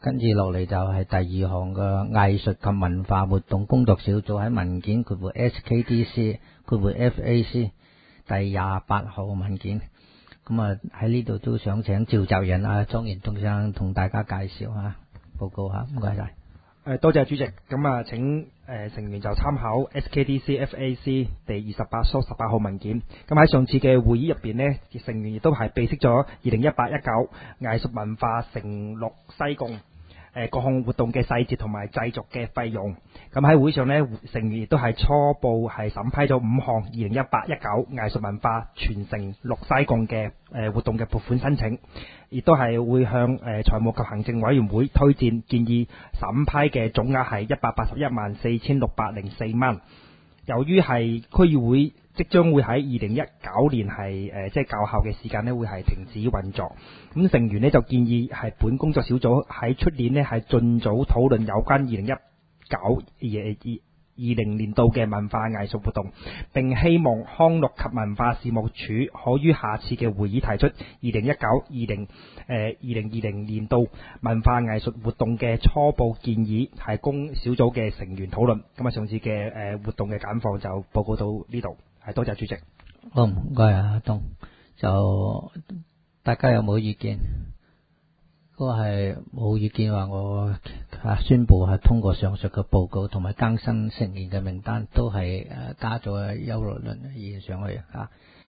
跟住落嚟就係第二項嘅藝術及文化活動工作小組喺文件括弧 SKDC 括弧 FAC 第28號文件。咁啊喺呢度都想請召集人啊莊賢東生同大家介紹下報告下，唔該晒。 多謝主席。咁啊，請成員就參考 SKDC FAC 第28號文件。咁喺上次嘅會議入邊呢，成員亦都係備悉咗2018-19藝術文化承諾西貢各項活動嘅細節同埋製作嘅費用。咁喺會上呢，成員亦都係初步係審批咗5項2018-19藝術文化傳承綠西貢嘅活動嘅撥款申請，亦都係會向財務及行政委員會推薦建議審批嘅總額係1814604蚊。由於係區議會即將會喺2019年係即係較後嘅時間呢，會係停止運作。咁成員呢就建議係本工作小組喺出年呢係盡早討論有關2019-20年度嘅文化藝術活動，並希望康樂及文化事務署可於下次嘅會議提出2019-2020年度文化藝術活動嘅初步建議，係供小組嘅成員討論。咁啊，上次嘅活動嘅簡況就報告到呢度，係多謝主席。 好，唔該阿東。就大家有冇意見？如果係冇意見話，我宣布係通過上述嘅報告同埋更新成員嘅名單，都係加咗優樂倫議員上去啊。